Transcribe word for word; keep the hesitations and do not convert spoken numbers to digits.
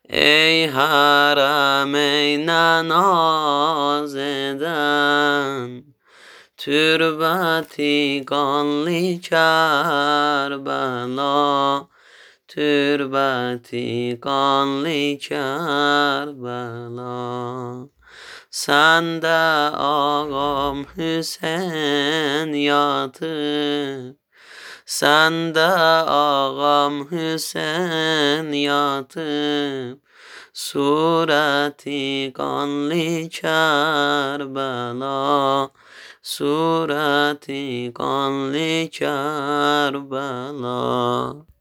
ای حرمین نازیدن، تربتی قانlı Kerbela، تربتی قانlı Kerbela. Sende ağam Hüseyin yatır, sende ağam Hüseyin yatır, sureti قانlı Kerbela، sureti قانlı Kerbela.